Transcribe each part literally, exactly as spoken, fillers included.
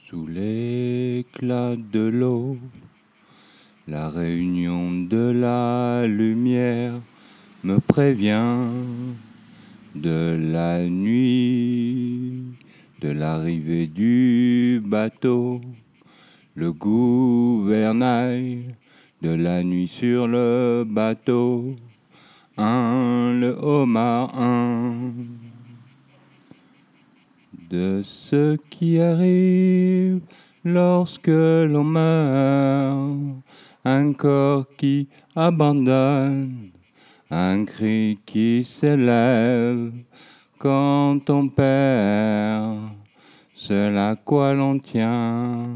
Sous l'éclat de l'eau, la réunion de la lumière me prévient de la nuit, de l'arrivée du bateau, le gouvernail de la nuit sur le bateau, un, le homard, un, de ce qui arrive lorsque l'on meurt, un corps qui abandonne, un cri qui s'élève quand on perd ce à quoi l'on tient.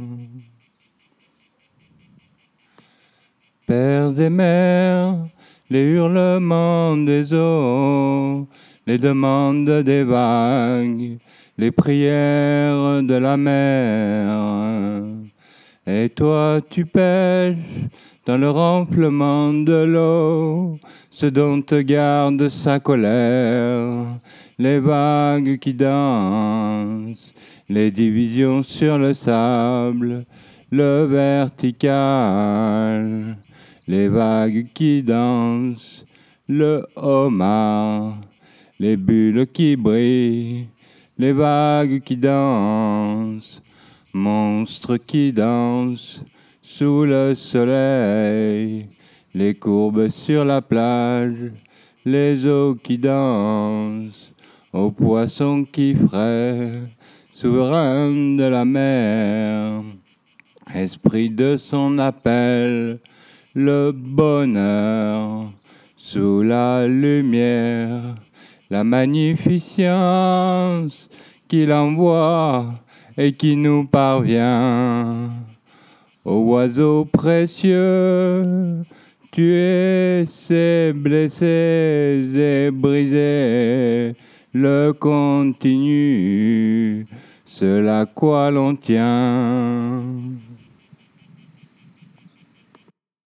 Père des mers, les hurlements des eaux, les demandes des vagues, les prières de la mer. Et toi tu pêches dans le renflement de l'eau, ce dont te garde sa colère, les vagues qui dansent, les divisions sur le sable, le vertical, les vagues qui dansent, le homard, les bulles qui brillent, les vagues qui dansent, monstres qui dansent sous le soleil, les courbes sur la plage, les eaux qui dansent, aux poissons qui fraient, souverain de la mer, esprit de son appel, le bonheur sous la lumière, la magnificence qu'il envoie et qui nous parvient. Ô oiseau précieux, tuer c'est blessés et brisés, le continu, ce à quoi l'on tient.